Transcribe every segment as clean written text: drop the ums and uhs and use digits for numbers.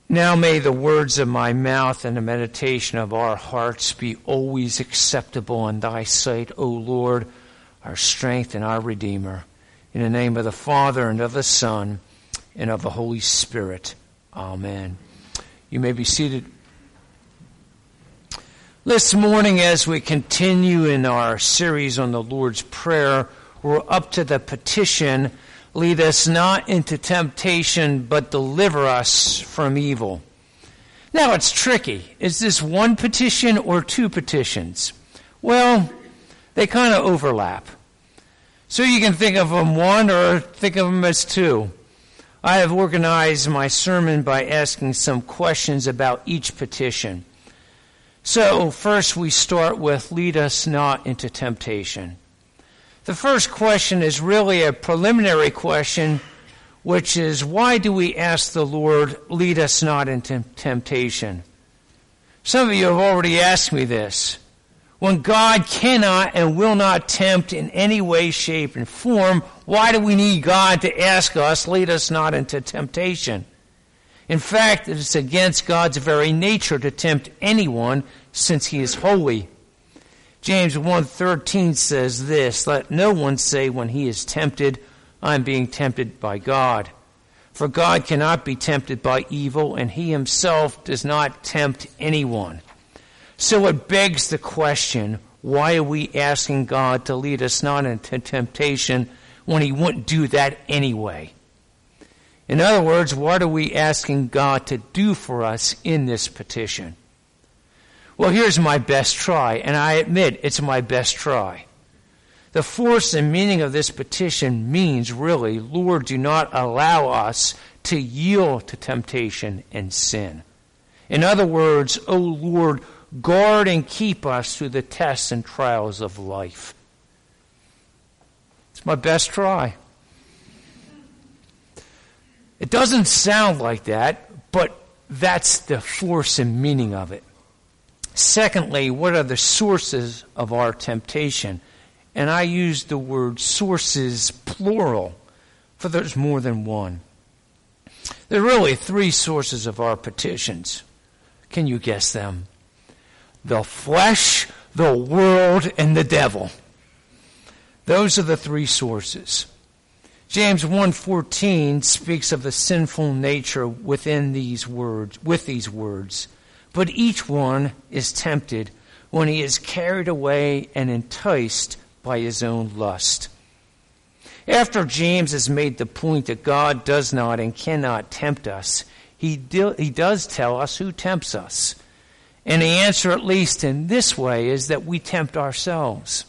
Now may the words of my mouth and the meditation of our hearts be always acceptable in thy sight, O Lord, our strength and our Redeemer. In the name of the Father, and of the Son, and of the Holy Spirit. Amen. You may be seated. This morning, as we continue in our series on the Lord's Prayer, we're up to the petition, lead us not into temptation, but deliver us from evil. Now, it's tricky. Is this one petition or two petitions? Well, they kind of overlap. So you can think of them one or think of them as two. I have organized my sermon by asking some questions about each petition. So first we start with, lead us not into temptation. The first question is really a preliminary question, which is, why do we ask the Lord, lead us not into temptation? Some of you have already asked me this. When God cannot and will not tempt in any way, shape, and form, why do we need God to ask us, lead us not into temptation? In fact, it is against God's very nature to tempt anyone, since he is holy. James 1:13 says this, let no one say when he is tempted, I am being tempted by God. For God cannot be tempted by evil, and he himself does not tempt anyone. So it begs the question, why are we asking God to lead us not into temptation when he wouldn't do that anyway? In other words, what are we asking God to do for us in this petition? Well, here's my best try, and I admit it's my best try. The force and meaning of this petition means really, Lord, do not allow us to yield to temptation and sin. In other words, O Lord, guard and keep us through the tests and trials of life. It's my best try. It doesn't sound like that, but that's the force and meaning of it. Secondly, what are the sources of our temptation? And I use the word sources plural, for there's more than one. There are really three sources of our petitions. Can you guess them? The flesh, the world, and the devil. Those are the three sources. James 1:14 speaks of the sinful nature within these words, with these words. But each one is tempted when he is carried away and enticed by his own lust. After James has made the point that God does not and cannot tempt us, he does tell us who tempts us. And the answer, at least in this way, is that we tempt ourselves.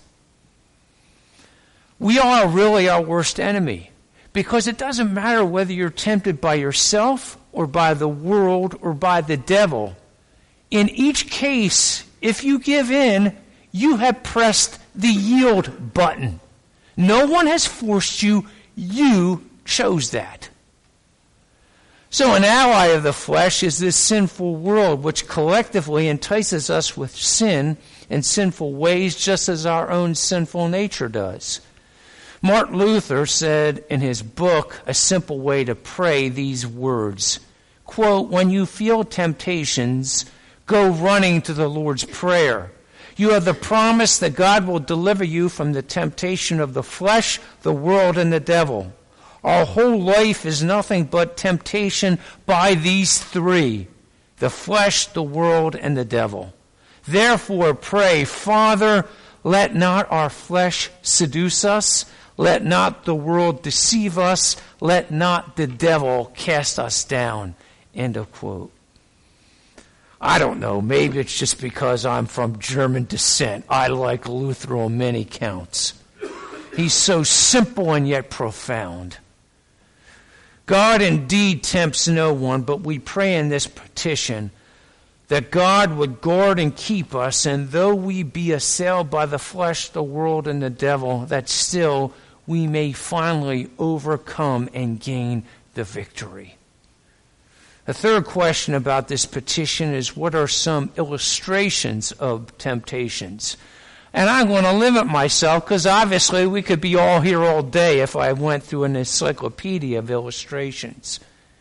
We are really our worst enemy, because it doesn't matter whether you're tempted by yourself or by the world or by the devil. In each case, if you give in, you have pressed the yield button. No one has forced you. You chose that. So an ally of the flesh is this sinful world, which collectively entices us with sin and sinful ways, just as our own sinful nature does. Martin Luther said in his book, A Simple Way to Pray, these words, quote, when you feel temptations, go running to the Lord's Prayer. You have the promise that God will deliver you from the temptation of the flesh, the world, and the devil. Our whole life is nothing but temptation by these three, the flesh, the world, and the devil. Therefore pray, Father, let not our flesh seduce us. Let not the world deceive us. Let not the devil cast us down. End of quote. I don't know, maybe it's just because I'm from German descent. I like Luther on many counts. He's so simple and yet profound. God indeed tempts no one, but we pray in this petition that God would guard and keep us, and though we be assailed by the flesh, the world, and the devil, that still we may finally overcome and gain the victory. The third question about this petition is, what are some illustrations of temptations? And I'm going to limit myself because obviously we could be all here all day if I went through an encyclopedia of illustrations.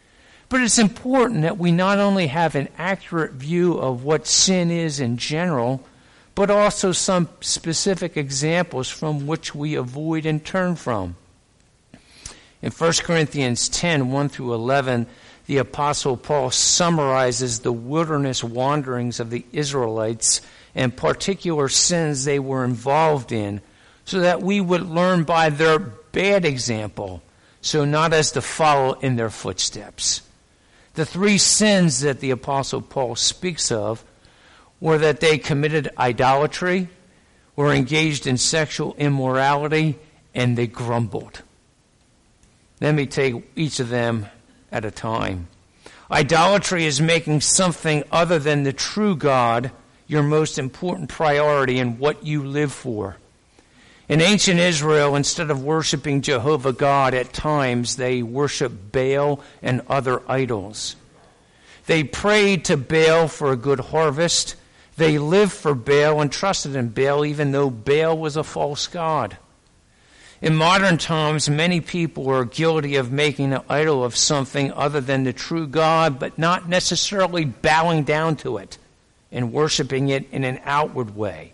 But it's important that we not only have an accurate view of what sin is in general, but also some specific examples from which we avoid and turn from. In 1 Corinthians 10, 1 through 11, the Apostle Paul summarizes the wilderness wanderings of the Israelites and particular sins they were involved in, so that we would learn by their bad example, so not as to follow in their footsteps. The three sins that the Apostle Paul speaks of were that they committed idolatry, were engaged in sexual immorality, and they grumbled. Let me take each of them at a time. Idolatry is making something other than the true God your most important priority in what you live for. In ancient Israel, instead of worshiping Jehovah God at times, they worshiped Baal and other idols. They prayed to Baal for a good harvest. They lived for Baal and trusted in Baal, even though Baal was a false god. In modern times, many people are guilty of making an idol of something other than the true God, but not necessarily bowing down to it and worshiping it in an outward way.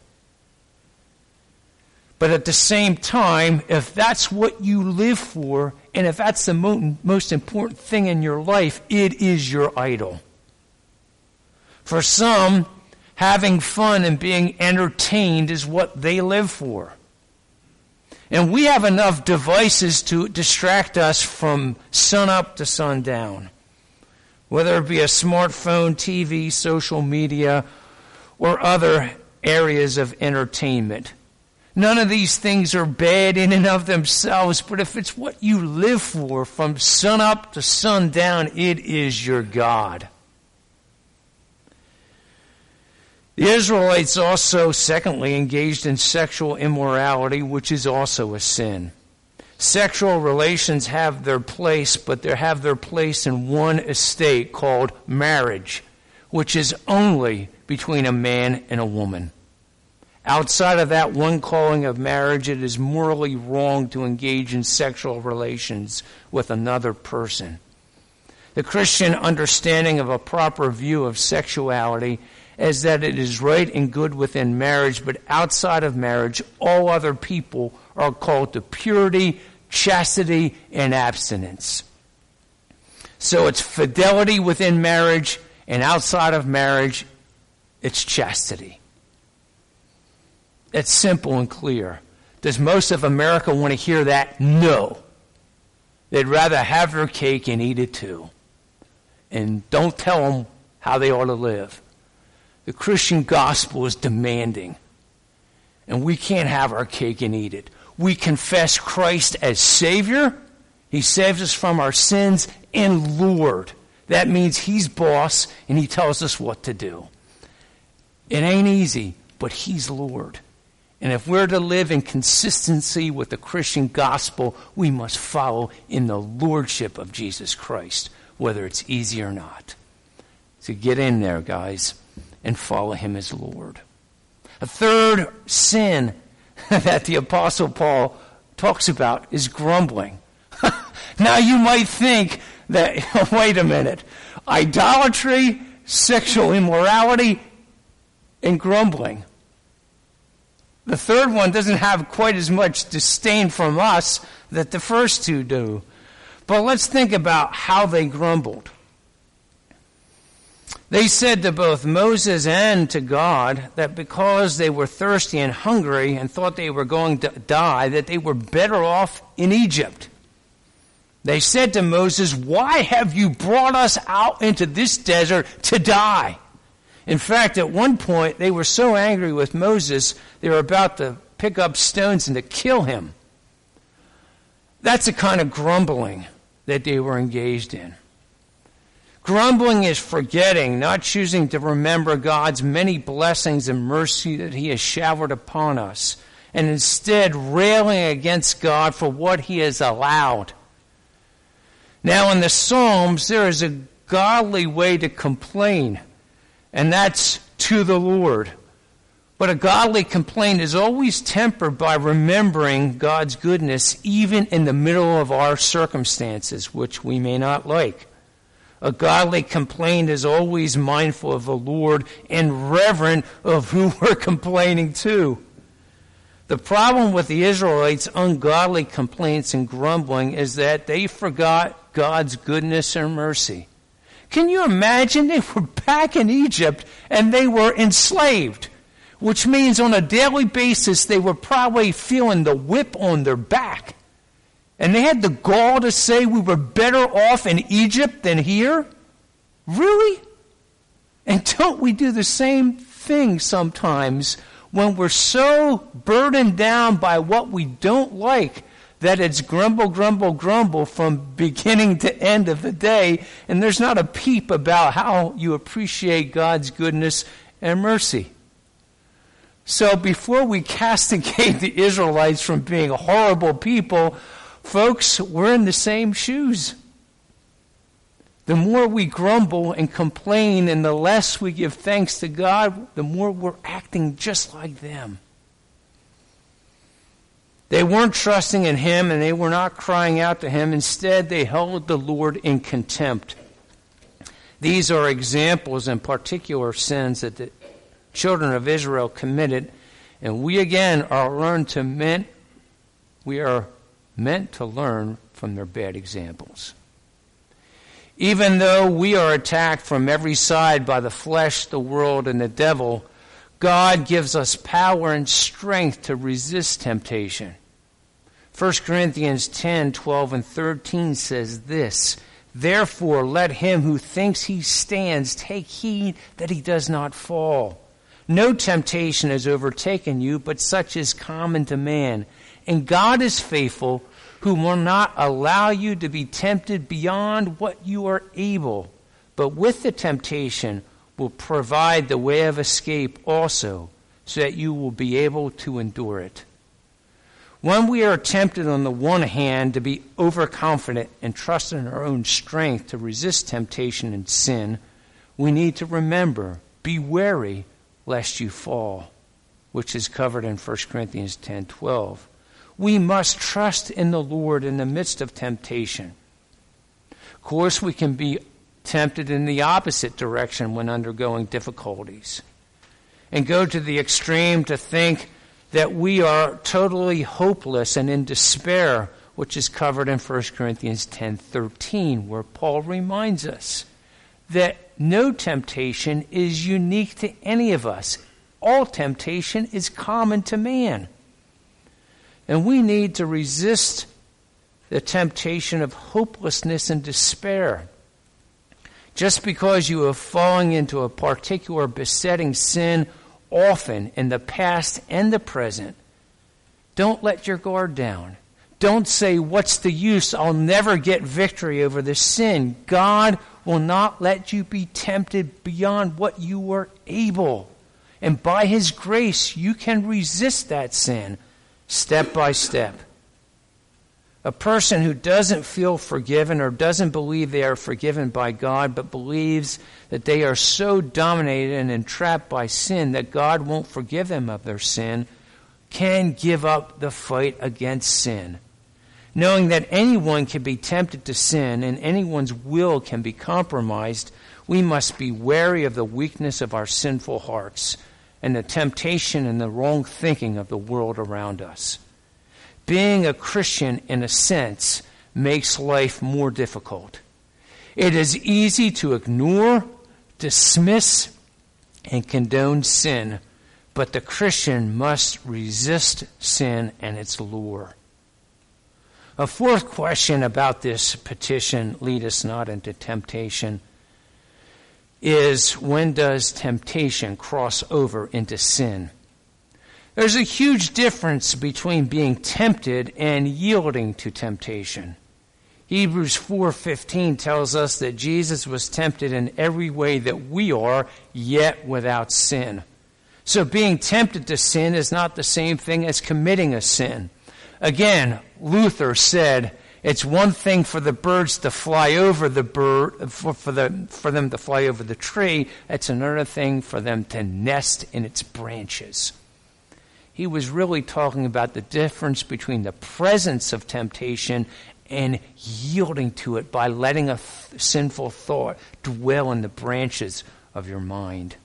But at the same time, if that's what you live for, and if that's the most important thing in your life, it is your idol. For some, having fun and being entertained is what they live for. And we have enough devices to distract us from sun up to sundown, whether it be a smartphone, TV, social media, or other areas of entertainment. None of these things are bad in and of themselves, but if it's what you live for from sun up to sundown, it is your God. The Israelites also, secondly, engaged in sexual immorality, which is also a sin. Sexual relations have their place, but they have their place in one estate called marriage, which is only between a man and a woman. Outside of that one calling of marriage, it is morally wrong to engage in sexual relations with another person. The Christian understanding of a proper view of sexuality is that it is right and good within marriage, but outside of marriage, all other people are called to purity, chastity, and abstinence. So it's fidelity within marriage, and outside of marriage, it's chastity. It's simple and clear. Does most of America want to hear that? No. They'd rather have their cake and eat it too. And don't tell them how they ought to live. The Christian gospel is demanding. And we can't have our cake and eat it. We confess Christ as Savior. He saves us from our sins, and Lord. That means He's boss and He tells us what to do. It ain't easy, but He's Lord. And if we're to live in consistency with the Christian gospel, we must follow in the lordship of Jesus Christ, whether it's easy or not. So get in there, guys, and follow Him as Lord. A third sin that the Apostle Paul talks about is grumbling. Now you might think that, wait a minute, idolatry, sexual immorality, and grumbling. The third one doesn't have quite as much disdain from us that the first two do. But let's think about how they grumbled. They said to both Moses and to God that because they were thirsty and hungry and thought they were going to die, that they were better off in Egypt. They said to Moses, "Why have you brought us out into this desert to die?" In fact, at one point, they were so angry with Moses, they were about to pick up stones and to kill him. That's the kind of grumbling that they were engaged in. Grumbling is forgetting, not choosing to remember God's many blessings and mercy that He has showered upon us, and instead railing against God for what He has allowed. Now, in the Psalms, there is a godly way to complain, and that's to the Lord. But a godly complaint is always tempered by remembering God's goodness even in the middle of our circumstances, which we may not like. A godly complaint is always mindful of the Lord and reverent of who we're complaining to. The problem with the Israelites' ungodly complaints and grumbling is that they forgot God's goodness and mercy. Can you imagine? They were back in Egypt and they were enslaved, which means on a daily basis they were probably feeling the whip on their back. And they had the gall to say we were better off in Egypt than here? Really? And don't we do the same thing sometimes when we're so burdened down by what we don't like that it's grumble, grumble, grumble from beginning to end of the day, and there's not a peep about how you appreciate God's goodness and mercy. So before we castigate the Israelites from being horrible people, folks, we're in the same shoes. The more we grumble and complain and the less we give thanks to God, the more we're acting just like them. They weren't trusting in Him and they were not crying out to Him. Instead, they held the Lord in contempt. These are examples and particular sins that the children of Israel committed, and we again are meant to learn from their bad examples. Even though we are attacked from every side by the flesh, the world, and the devil, God gives us power and strength to resist temptation. 1 Corinthians 10, 12, and 13 says this, "Therefore let him who thinks he stands take heed that he does not fall. No temptation has overtaken you, but such is common to man. And God is faithful, who will not allow you to be tempted beyond what you are able, but with the temptation will provide the way of escape also, so that you will be able to endure it." When we are tempted on the one hand to be overconfident and trust in our own strength to resist temptation and sin, we need to remember, be wary lest you fall, which is covered in 1 Corinthians 10:12. We must trust in the Lord in the midst of temptation. Of course, we can be tempted in the opposite direction when undergoing difficulties and go to the extreme to think that we are totally hopeless and in despair, which is covered in 1 Corinthians 10:13, where Paul reminds us that no temptation is unique to any of us. All temptation is common to man. And we need to resist the temptation of hopelessness and despair. Just because you are falling into a particular besetting sin often in the past and the present, don't let your guard down. Don't say, "What's the use? I'll never get victory over this sin." God will not let you be tempted beyond what you are able. And by His grace, you can resist that sin step by step. A person who doesn't feel forgiven or doesn't believe they are forgiven by God, but believes that they are so dominated and entrapped by sin that God won't forgive them of their sin, can give up the fight against sin. Knowing that anyone can be tempted to sin and anyone's will can be compromised, we must be wary of the weakness of our sinful hearts and the temptation and the wrong thinking of the world around us. Being a Christian, in a sense, makes life more difficult. It is easy to ignore, dismiss, and condone sin, but the Christian must resist sin and its lure. A fourth question about this petition, "Lead us not into temptation," is when does temptation cross over into sin? There's a huge difference between being tempted and yielding to temptation. Hebrews 4:15 tells us that Jesus was tempted in every way that we are, yet without sin. So being tempted to sin is not the same thing as committing a sin. Again, Luther said, it's one thing for the birds to fly over the bird, for them to fly over the tree. It's another thing for them to nest in its branches. He was really talking about the difference between the presence of temptation and yielding to it by letting a sinful thought dwell in the branches of your mind.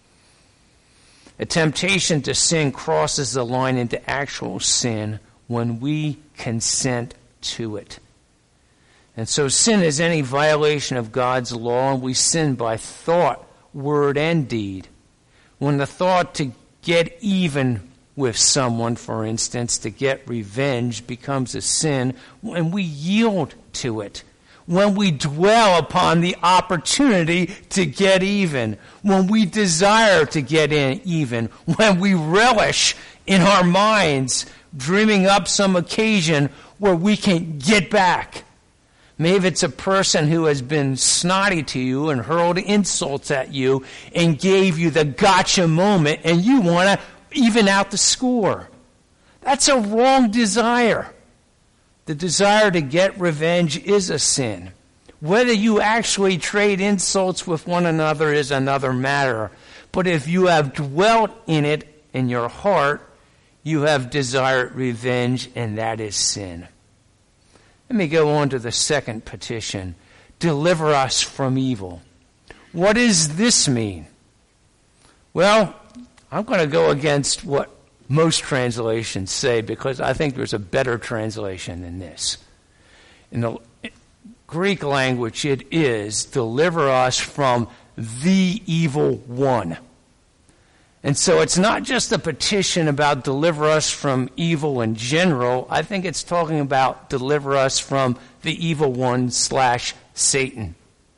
A temptation to sin crosses the line into actual sin when we consent to it. And so sin is any violation of God's law, and we sin by thought, word, and deed. When the thought to get even with someone, for instance, to get revenge, becomes a sin, when we yield to it, when we dwell upon the opportunity to get even, when we desire to get even, when we relish in our minds dreaming up some occasion where we can get back. Maybe it's a person who has been snotty to you and hurled insults at you and gave you the gotcha moment, and you want to even out the score. That's a wrong desire. The desire to get revenge is a sin. Whether you actually trade insults with one another is another matter. But if you have dwelt in it in your heart, you have desired revenge, and that is sin. Let me go on to the second petition. Deliver us from evil. What does this mean? Well, I'm going to go against what most translations say because I think there's a better translation than this. In the Greek language, it is, deliver us from the evil one. And so it's not just a petition about deliver us from evil in general. I think it's talking about deliver us from the evil one / Satan.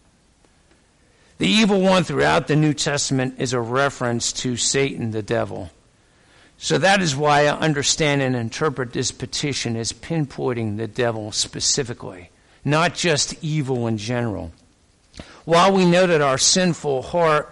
The evil one throughout the New Testament is a reference to Satan, the devil. So that is why I understand and interpret this petition as pinpointing the devil specifically, not just evil in general. While we know that our sinful heart,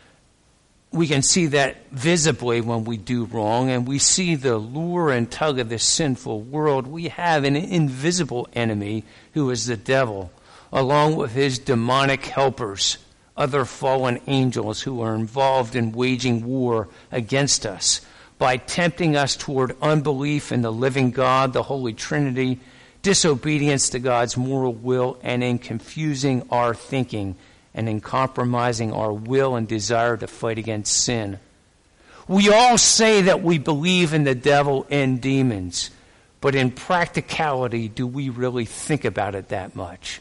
we can see that visibly when we do wrong, and we see the lure and tug of this sinful world, we have an invisible enemy who is the devil, along with his demonic helpers, other fallen angels who are involved in waging war against us by tempting us toward unbelief in the living God, the Holy Trinity, disobedience to God's moral will, and in confusing our thinking and in compromising our will and desire to fight against sin. We all say that we believe in the devil and demons, but in practicality, do we really think about it that much?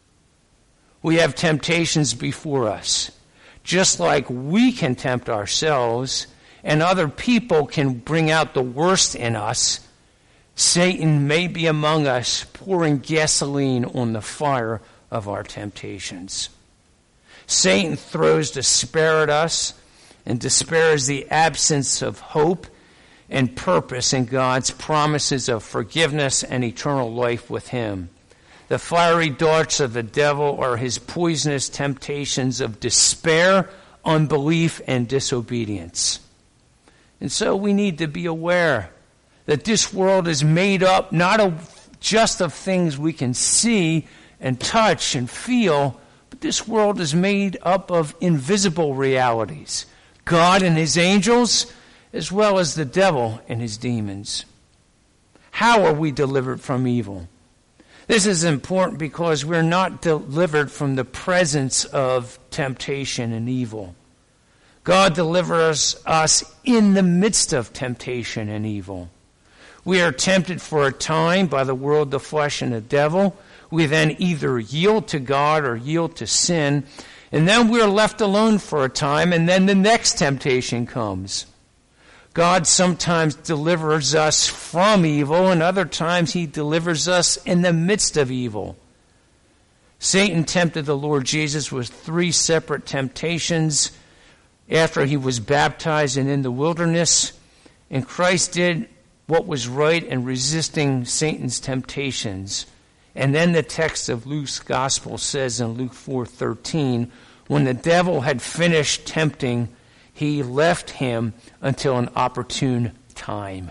We have temptations before us, just like we can tempt ourselves and other people can bring out the worst in us. Satan may be among us, pouring gasoline on the fire of our temptations. Satan throws despair at us, and despair is the absence of hope and purpose in God's promises of forgiveness and eternal life with him. The fiery darts of the devil are his poisonous temptations of despair, unbelief, and disobedience. And so we need to be aware that this world is made up not just of things we can see and touch and feel, but this world is made up of invisible realities. God and his angels, as well as the devil and his demons. How are we delivered from evil? This is important because we're not delivered from the presence of temptation and evil. God delivers us in the midst of temptation and evil. We are tempted for a time by the world, the flesh, and the devil. We then either yield to God or yield to sin, and then we're left alone for a time, and then the next temptation comes. God sometimes delivers us from evil, and other times he delivers us in the midst of evil. Satan tempted the Lord Jesus with 3 separate temptations after he was baptized and in the wilderness, and Christ did what was right in resisting Satan's temptations. And then the text of Luke's gospel says in Luke 4:13, when the devil had finished tempting, he left him until an opportune time.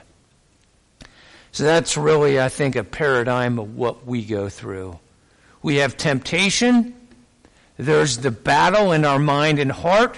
So that's really, I think, a paradigm of what we go through. We have temptation. There's the battle in our mind and heart.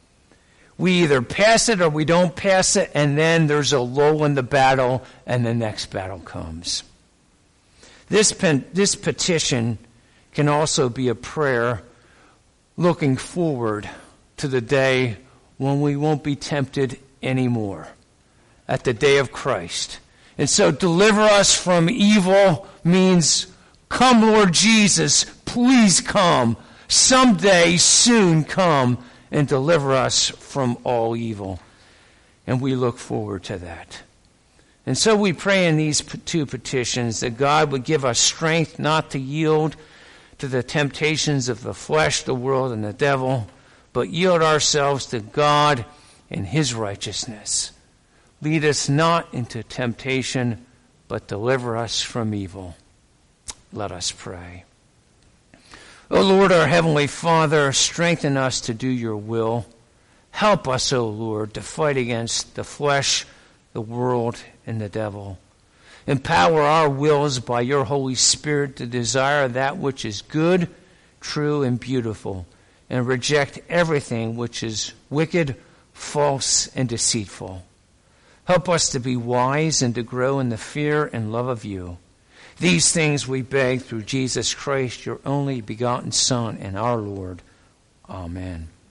We either pass it or we don't pass it, and then there's a lull in the battle, and the next battle comes. This petition can also be a prayer looking forward to the day when we won't be tempted anymore, at the day of Christ. And so deliver us from evil means, come, Lord Jesus, please come. Someday, soon come and deliver us from all evil. And we look forward to that. And so we pray in these two petitions that God would give us strength not to yield to the temptations of the flesh, the world, and the devil, but yield ourselves to God and his righteousness. Lead us not into temptation, but deliver us from evil. Let us pray. O Lord, our Heavenly Father, strengthen us to do your will. Help us, O Lord, to fight against the flesh, the world, and the devil. Empower our wills by your Holy Spirit to desire that which is good, true, and beautiful, and reject everything which is wicked, false, and deceitful. Help us to be wise and to grow in the fear and love of you. These things we beg through Jesus Christ, your only begotten Son and our Lord. Amen.